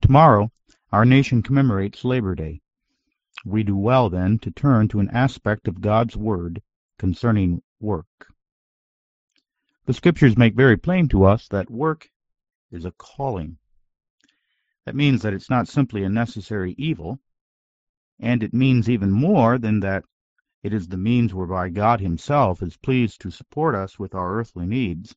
Tomorrow, our nation commemorates Labor Day. We do well, then, to turn to an aspect of God's Word concerning work. The Scriptures make very plain to us that work is a calling. That means that it's not simply a necessary evil, and it means even more than that it is the means whereby God Himself is pleased to support us with our earthly needs.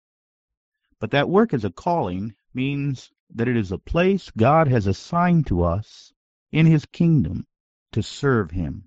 But that work as a calling means that it is a place God has assigned to us in His kingdom to serve Him.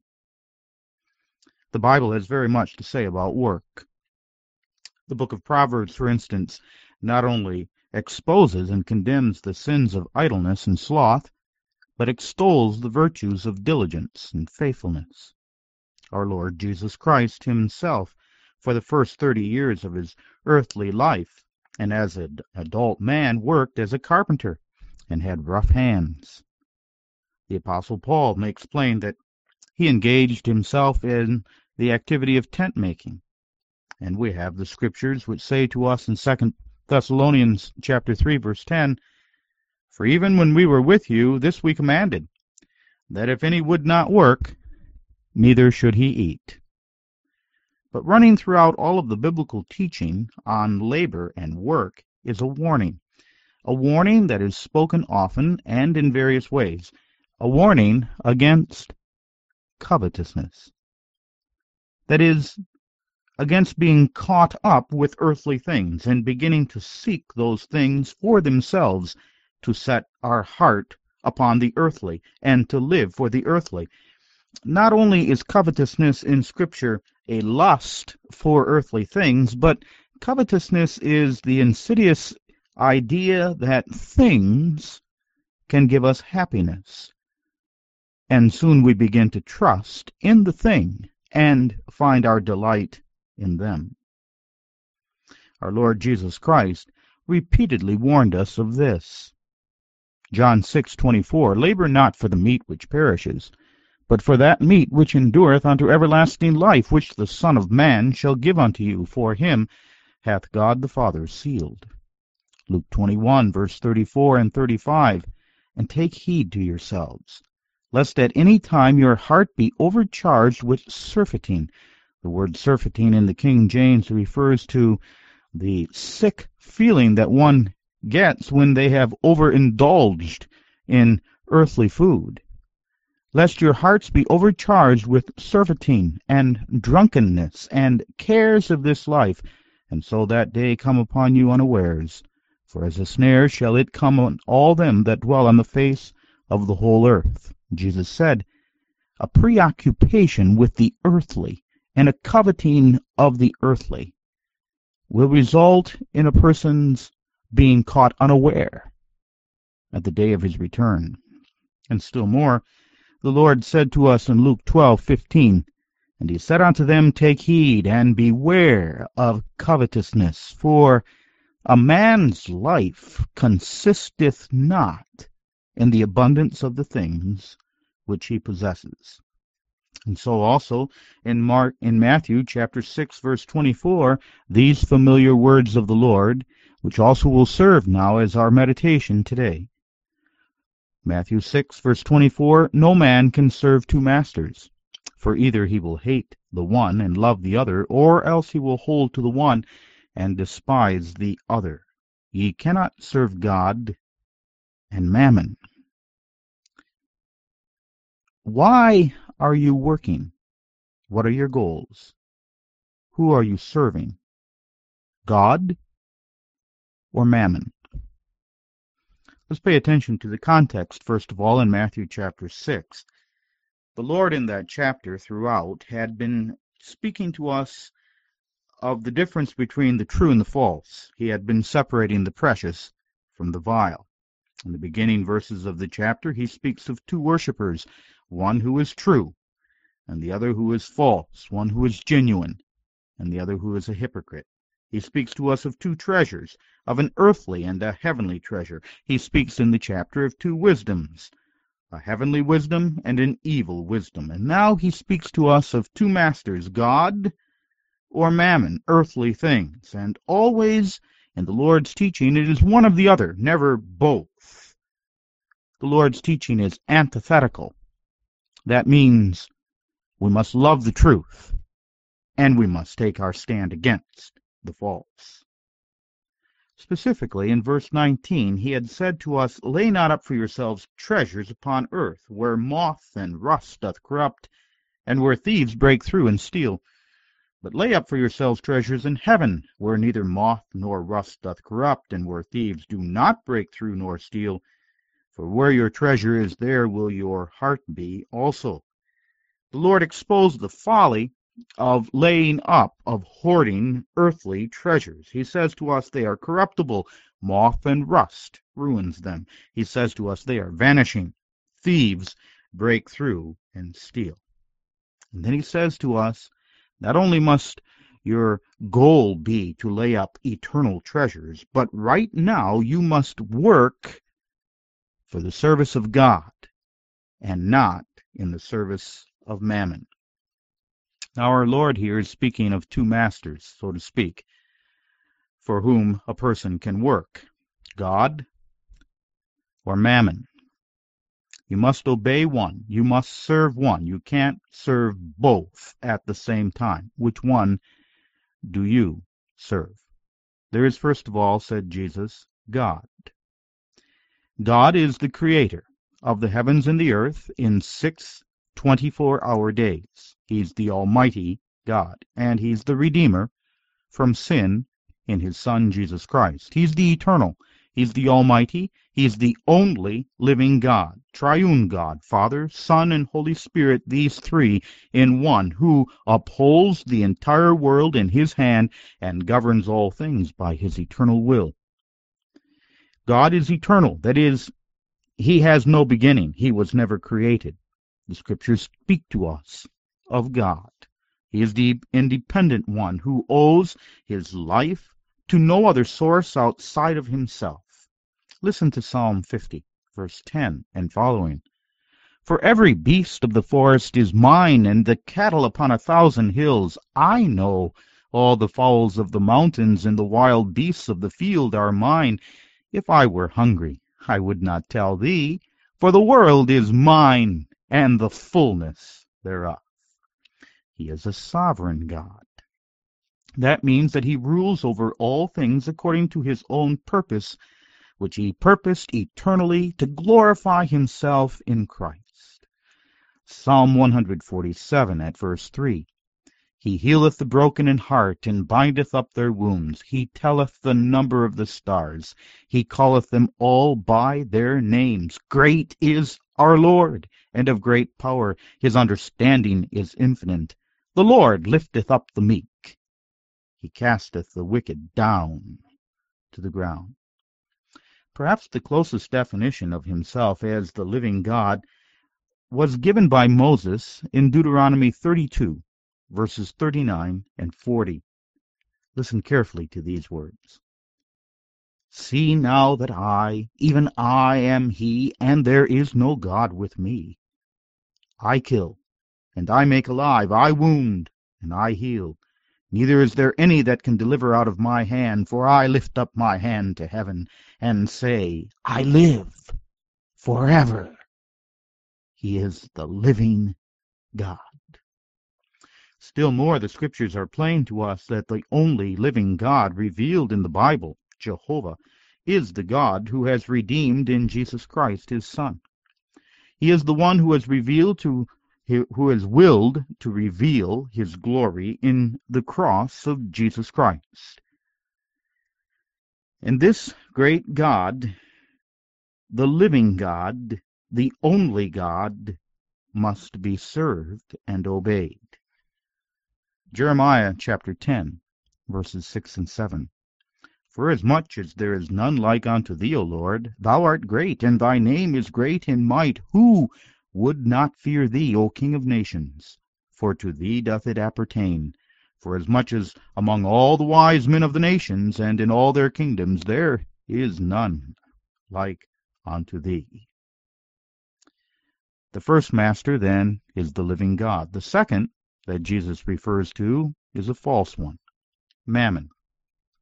The Bible has very much to say about work. The book of Proverbs, for instance, not only exposes and condemns the sins of idleness and sloth, but extols the virtues of diligence and faithfulness. Our Lord Jesus Christ Himself, for the first 30 years of His earthly life, and as an adult man, worked as a carpenter and had rough hands. The Apostle Paul makes plain that he engaged himself in the activity of tent making, and we have the Scriptures which say to us in 2 Thessalonians chapter 3, verse 10, "For even when we were with you, this we commanded, that if any would not work, neither should he eat." But running throughout all of the biblical teaching on labor and work is a warning that is spoken often and in various ways, a warning against covetousness. That is, against being caught up with earthly things and beginning to seek those things for themselves, to set our heart upon the earthly and to live for the earthly. Not only is covetousness in Scripture a lust for earthly things, but covetousness is the insidious idea that things can give us happiness. And soon we begin to trust in the thing and find our delight in them. Our Lord Jesus Christ repeatedly warned us of this. John 6:24, "Labor not for the meat which perishes, but for that meat which endureth unto everlasting life, which the Son of Man shall give unto you, for him hath God the Father sealed." Luke 21, verse 34 and 35, "And take heed to yourselves, lest at any time your heart be overcharged with surfeiting." The word surfeiting in the King James refers to the sick feeling that one gets when they have overindulged in earthly food. "Lest your hearts be overcharged with surfeiting and drunkenness and cares of this life, and so that day come upon you unawares. For as a snare shall it come on all them that dwell on the face of the whole earth." Jesus said, a preoccupation with the earthly and a coveting of the earthly will result in a person's being caught unaware at the day of his return. And still more, the Lord said to us in Luke 12:15, "And he said unto them, Take heed, and beware of covetousness, for a man's life consisteth not in the abundance of the things which he possesses." And so also in Matthew chapter 6, verse 24, these familiar words of the Lord, which also will serve now as our meditation today. Matthew 6, verse 24, "No man can serve two masters, for either he will hate the one and love the other, or else he will hold to the one and despise the other. Ye cannot serve God and mammon." Why are you working? What are your goals? Who are you serving? God or mammon? Let's pay attention to the context, first of all, in Matthew chapter 6. The Lord in that chapter throughout had been speaking to us of the difference between the true and the false. He had been separating the precious from the vile. In the beginning verses of the chapter, he speaks of two worshipers, one who is true and the other who is false, one who is genuine and the other who is a hypocrite. He speaks to us of two treasures, of an earthly and a heavenly treasure. He speaks in the chapter of two wisdoms, a heavenly wisdom and an evil wisdom. And now he speaks to us of two masters, God or mammon, earthly things. And always in the Lord's teaching, it is one or the other, never both. The Lord's teaching is antithetical. That means we must love the truth, and we must take our stand against the false. Specifically, in verse 19, he had said to us, "Lay not up for yourselves treasures upon earth, where moth and rust doth corrupt, and where thieves break through and steal. But lay up for yourselves treasures in heaven, where neither moth nor rust doth corrupt, and where thieves do not break through nor steal. For where your treasure is, there will your heart be also." The Lord exposed the folly of laying up, of hoarding earthly treasures. He says to us they are corruptible. Moth and rust ruins them. He says to us they are vanishing. Thieves break through and steal. And then he says to us, not only must your goal be to lay up eternal treasures, but right now you must work for the service of God and not in the service of mammon. Now our Lord here is speaking of two masters, so to speak, for whom a person can work, God or mammon. You must obey one. You must serve one. You can't serve both at the same time. Which one do you serve? There is, first of all, said Jesus, God. God is the creator of the heavens and the earth in 6 24-hour days. He's the Almighty God, and He's the Redeemer from sin in His Son, Jesus Christ. He's the Eternal. He's the Almighty. He's the only living God, triune God, Father, Son, and Holy Spirit, these three in one, who upholds the entire world in His hand and governs all things by His eternal will. God is eternal. That is, He has no beginning. He was never created. The Scriptures speak to us of God. He is the independent one who owes His life to no other source outside of Himself. Listen to Psalm 50, verse 10 and following. "For every beast of the forest is mine, and the cattle upon 1,000 hills. I know all the fowls of the mountains, and the wild beasts of the field are mine. If I were hungry, I would not tell thee, for the world is mine, and the fullness thereof." He is a sovereign God. That means that He rules over all things according to His own purpose, which He purposed eternally to glorify Himself in Christ. Psalm 147 at verse 3. "He healeth the broken in heart, and bindeth up their wounds. He telleth the number of the stars. He calleth them all by their names. Great is our Lord, and of great power. His understanding is infinite. The Lord lifteth up the meek. He casteth the wicked down to the ground." Perhaps the closest definition of Himself as the living God was given by Moses in Deuteronomy 32, verses 39 and 40. Listen carefully to these words. "See now that I, even I, am He, and there is no God with me. I kill, and I make alive. I wound, and I heal. Neither is there any that can deliver out of my hand. For I lift up my hand to heaven, and say, I live forever." He is the living God. Still more, the Scriptures are plain to us that the only living God revealed in the Bible, Jehovah, is the God who has redeemed in Jesus Christ, His Son. He is the one who has willed to reveal His glory in the cross of Jesus Christ. And this great God, the living God, the only God, must be served and obeyed. Jeremiah chapter 10, verses 6 and 7. "Forasmuch as there is none like unto thee, O Lord, thou art great, and thy name is great in might. Who would not fear thee, O King of nations? For to thee doth it appertain. Forasmuch as among all the wise men of the nations, and in all their kingdoms, there is none like unto thee." The first master, then, is the living God. The second that Jesus refers to is a false one, mammon.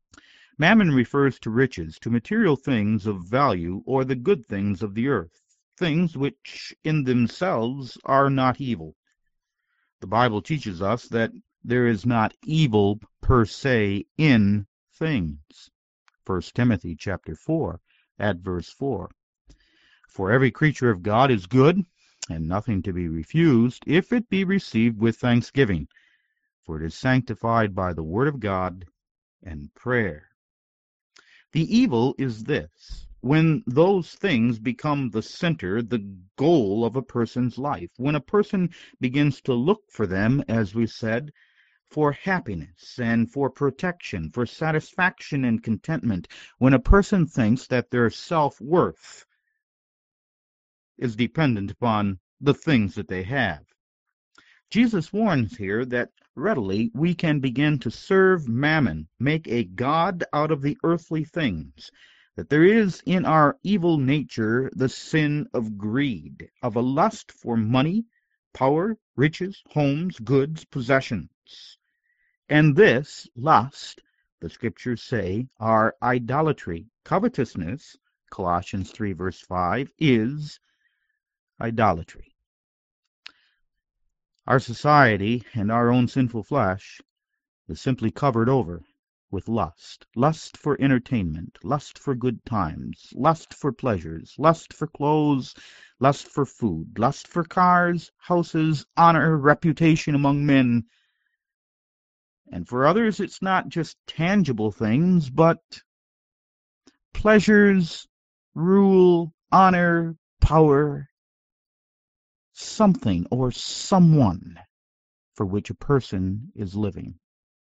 Mammon refers to riches, to material things of value, or the good things of the earth. things which in themselves are not evil. The Bible teaches us that there is not evil per se in things. 1 Timothy chapter 4 at verse 4. For every creature of God is good, and nothing to be refused, if it be received with thanksgiving, for it is sanctified by the word of God and prayer. The evil is this: when those things become the center, the goal of a person's life, when a person begins to look for them, as we said, for happiness and for protection, for satisfaction and contentment, when a person thinks that their self-worth is dependent upon the things that they have. Jesus warns here that readily we can begin to serve mammon, make a god out of the earthly things, that there is in our evil nature the sin of greed, of a lust for money, power, riches, homes, goods, possessions. And this lust, the scriptures say, our idolatry, covetousness, Colossians 3 verse 5, is idolatry. Our society and our own sinful flesh is simply covered over with lust. Lust for entertainment, lust for good times, lust for pleasures, lust for clothes, lust for food, lust for cars, houses, honor, reputation among men. And for others, it's not just tangible things, but pleasures, rule, honor, power, something or someone for which a person is living.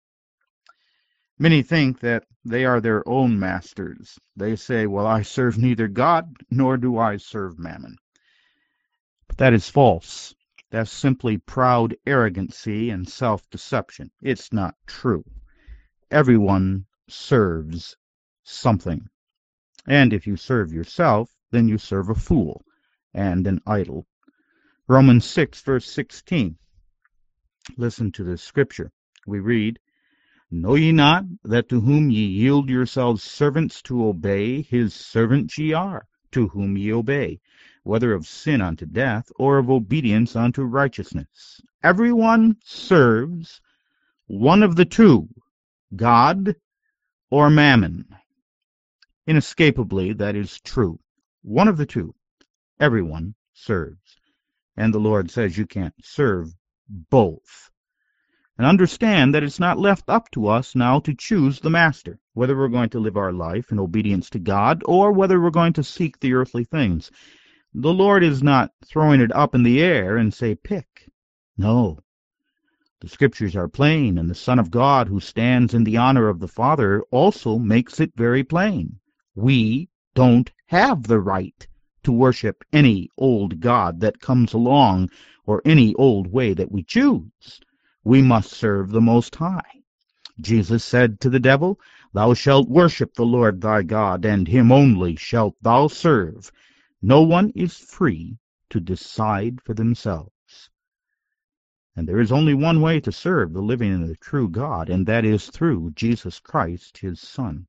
Many think that they are their own masters. They say, well, I serve neither God nor do I serve mammon. But that is false. That's simply proud arrogancy and self-deception. It's not true. Everyone serves something. And if you serve yourself, then you serve a fool and an idol. Romans 6, verse 16. Listen to this scripture. We read, Know ye not that to whom ye yield yourselves servants to obey, his servants ye are, to whom ye obey, whether of sin unto death, or of obedience unto righteousness? Everyone serves one of the two, God or mammon. Inescapably, that is true. One of the two. Everyone serves. And the Lord says you can't serve both. And understand that it's not left up to us now to choose the master, whether we're going to live our life in obedience to God or whether we're going to seek the earthly things. The Lord is not throwing it up in the air and say, pick. No. The scriptures are plain, and the Son of God who stands in the honor of the Father also makes it very plain. We don't have the right to worship any old god that comes along or any old way that we choose. We must serve the Most High. Jesus said to the devil, Thou shalt worship the Lord thy God, and him only shalt thou serve. No one is free to decide for themselves. And there is only one way to serve the living and the true God, and that is through Jesus Christ, his Son.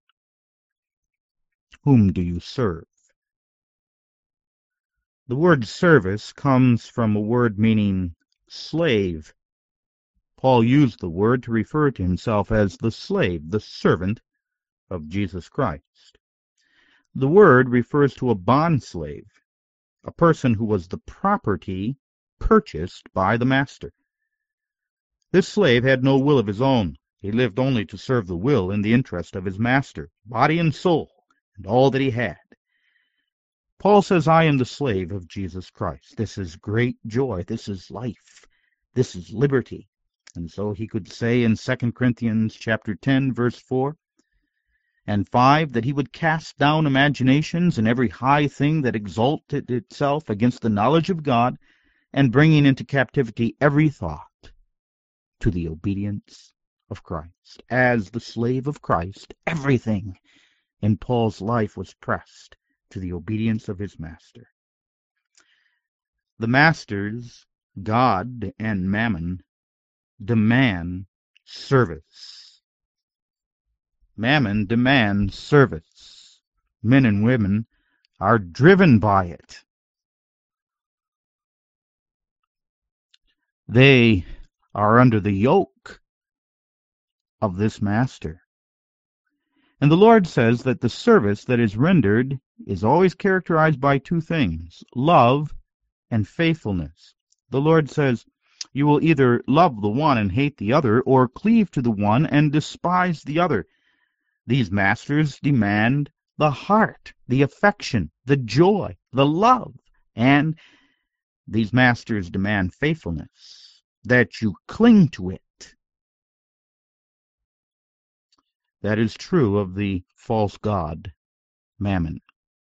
Whom do you serve? The word service comes from a word meaning slave. Paul used the word to refer to himself as the slave, the servant of Jesus Christ. The word refers to a bondslave, a person who was the property purchased by the master. This slave had no will of his own. He lived only to serve the will and the interest of his master, body and soul, and all that he had. Paul says, I am the slave of Jesus Christ. This is great joy. This is life. This is liberty. And so he could say in 2 Corinthians chapter 10, verse 4 and 5, that he would cast down imaginations and every high thing that exalted itself against the knowledge of God, and bringing into captivity every thought to the obedience of Christ. As the slave of Christ, everything in Paul's life was pressed to the obedience of his master. The masters, God and mammon, demand service. Mammon demands service. Men and women are driven by it. They are under the yoke of this master. And the Lord says that the service that is rendered is always characterized by two things, love and faithfulness. The Lord says, you will either love the one and hate the other, or cleave to the one and despise the other. These masters demand the heart, the affection, the joy, the love, and these masters demand faithfulness, that you cling to it. That is true of the false god, Mammon.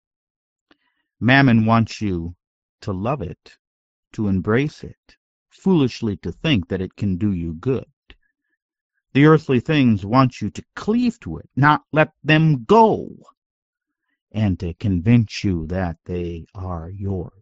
Mammon wants you to love it, to embrace it, foolishly to think that it can do you good. The earthly things want you to cleave to it, not let them go, and to convince you that they are yours.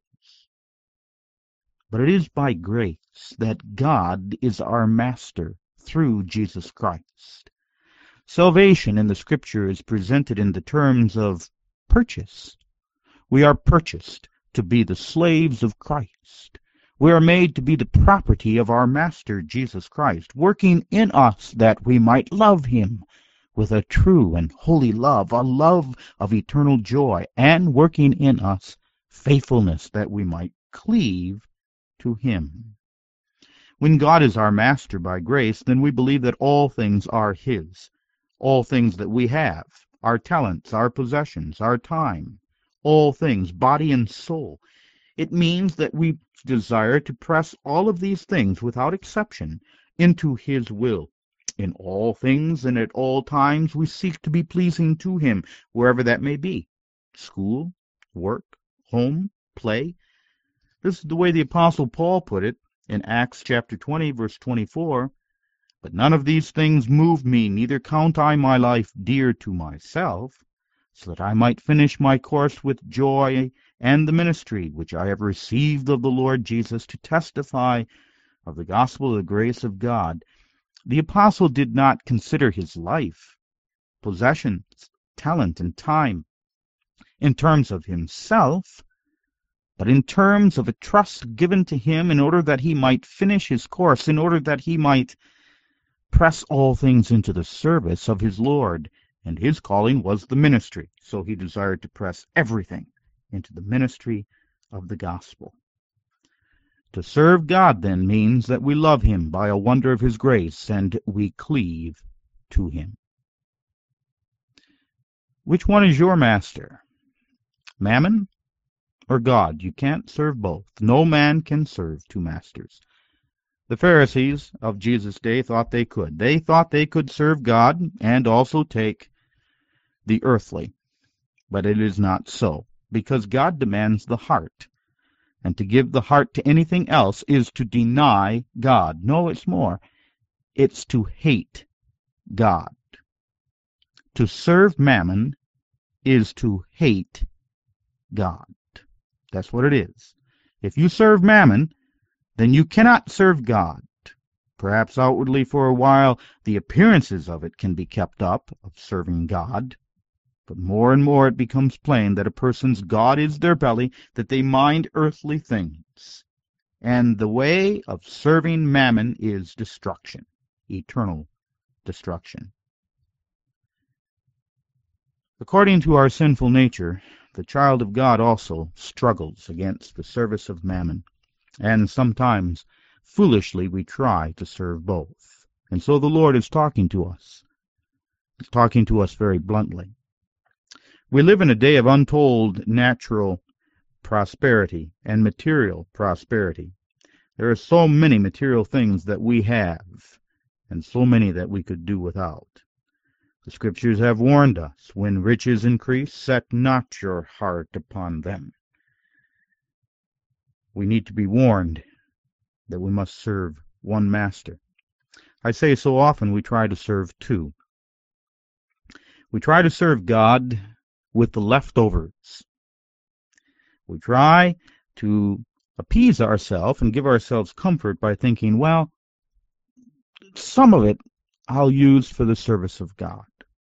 But it is by grace that God is our master through Jesus Christ. Salvation in the Scripture is presented in the terms of purchase. We are purchased to be the slaves of Christ. We are made to be the property of our Master Jesus Christ, working in us that we might love Him with a true and holy love, a love of eternal joy, and working in us faithfulness that we might cleave to Him. When God is our Master by grace, then we believe that all things are His. All things that we have, our talents, our possessions, our time, all things, body and soul. It means that we desire to press all of these things without exception into His will. In all things and at all times we seek to be pleasing to Him, wherever that may be. School, work, home, play. This is the way the Apostle Paul put it in Acts chapter 20, verse 24. But none of these things move me, neither count I my life dear to myself, so that I might finish my course with joy and the ministry which I have received of the Lord Jesus to testify of the gospel of the grace of God. The apostle did not consider his life, possessions, talent, and time in terms of himself, but in terms of a trust given to him in order that he might finish his course, in order that he might press all things into the service of his Lord. And his calling was the ministry, so he desired to press everything into the ministry of the gospel. To serve God, then, means that we love Him by a wonder of His grace, and we cleave to Him. Which one is your master? Mammon or God? You can't serve both. No man can serve two masters. The Pharisees of Jesus' day thought they could. They thought they could serve God and also take the earthly. But it is not so, because God demands the heart. And to give the heart to anything else is to deny God. No, it's more. It's to hate God. To serve Mammon is to hate God. That's what it is. If you serve Mammon, then you cannot serve God. Perhaps outwardly for a while the appearances of it can be kept up, of serving God. But more and more it becomes plain that a person's God is their belly, that they mind earthly things. And the way of serving Mammon is destruction, eternal destruction. According to our sinful nature, the child of God also struggles against the service of Mammon. And sometimes, foolishly, we try to serve both. And so the Lord is talking to us. He's talking to us very bluntly. We live in a day of untold natural prosperity and material prosperity. There are so many material things that we have, and so many that we could do without. The Scriptures have warned us, when riches increase, set not your heart upon them. We need to be warned that we must serve one master. I say so often we try to serve two. We try to serve God with the leftovers. We try to appease ourselves and give ourselves comfort by thinking, well, some of it I'll use for the service of God.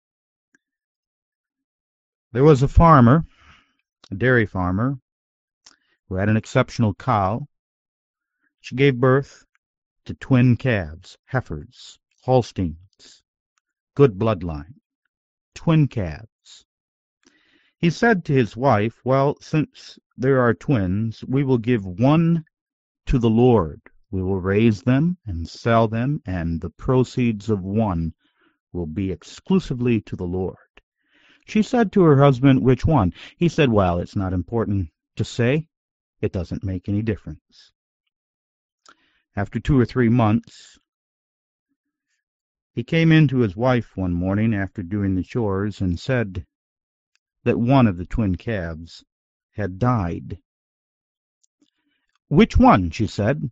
There was a farmer, a dairy farmer, who had an exceptional cow. She gave birth to twin calves, heifers, Holsteins, good bloodline, twin calves. He said to his wife, well, since there are twins, we will give one to the Lord. We will raise them and sell them, and the proceeds of one will be exclusively to the Lord. She said to her husband, which one? He said, well, it's not important to say. It doesn't make any difference. After 2 or 3 months, he came in to his wife one morning after doing the chores and said that one of the twin calves had died. Which one? She said.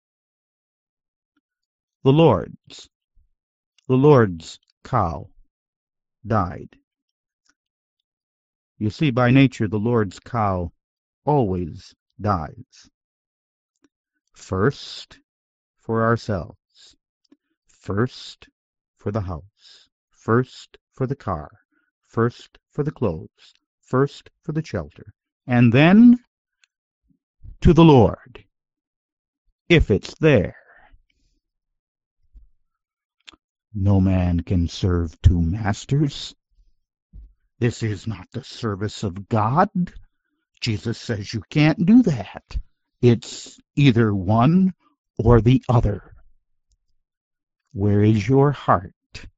The Lord's. The Lord's cow died. You see, by nature, the Lord's cow always dies. First for ourselves. First for the house. First for the car. First for the clothes. First for the shelter. And then to the Lord, if it's there. No man can serve 2 masters. This is not the service of God. Jesus says you can't do that. It's either one or the other. Where is your heart?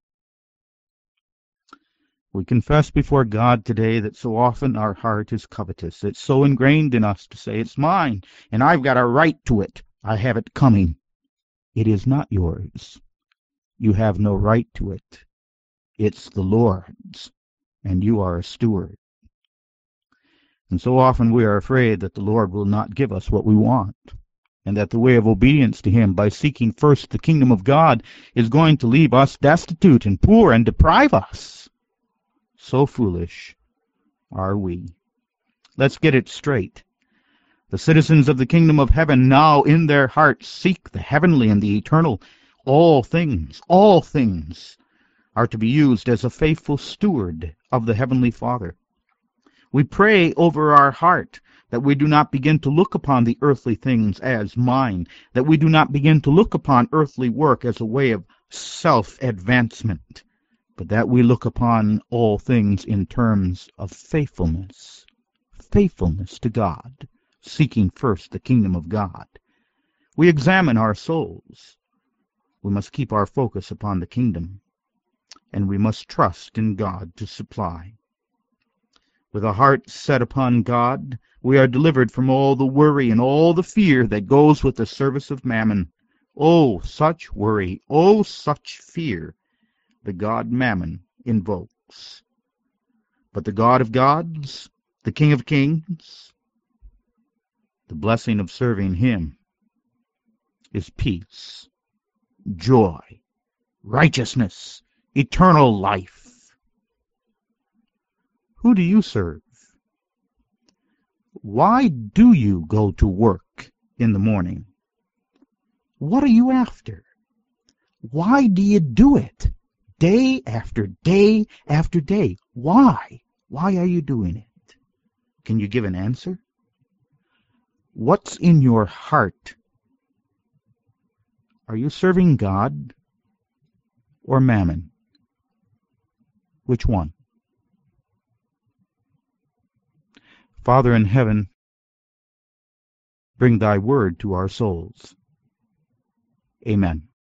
We confess before God today that so often our heart is covetous. It's so ingrained in us to say, it's mine, and I've got a right to it. I have it coming. It is not yours. You have no right to it. It's the Lord's, and you are a steward. And so often we are afraid that the Lord will not give us what we want, and that the way of obedience to Him by seeking first the kingdom of God is going to leave us destitute and poor and deprive us. So foolish are we. Let's get it straight. The citizens of the kingdom of heaven now in their hearts seek the heavenly and the eternal. All things are to be used as a faithful steward of the Heavenly Father. We pray over our heart that we do not begin to look upon the earthly things as mine, that we do not begin to look upon earthly work as a way of self-advancement, but that we look upon all things in terms of faithfulness to God, seeking first the kingdom of God. We examine our souls. We must keep our focus upon the kingdom, and we must trust in God to supply. With a heart set upon God, we are delivered from all the worry and all the fear that goes with the service of mammon. Oh, such worry, oh, such fear the god Mammon invokes. But the God of gods, the King of kings, the blessing of serving Him is peace, joy, righteousness, eternal life. Who do you serve? Why do you go to work in the morning? What are you after? Why do you do it? Day after day after day. Why? Why are you doing it? Can you give an answer? What's in your heart? Are you serving God or mammon? Which one? Father in heaven, bring thy word to our souls. Amen.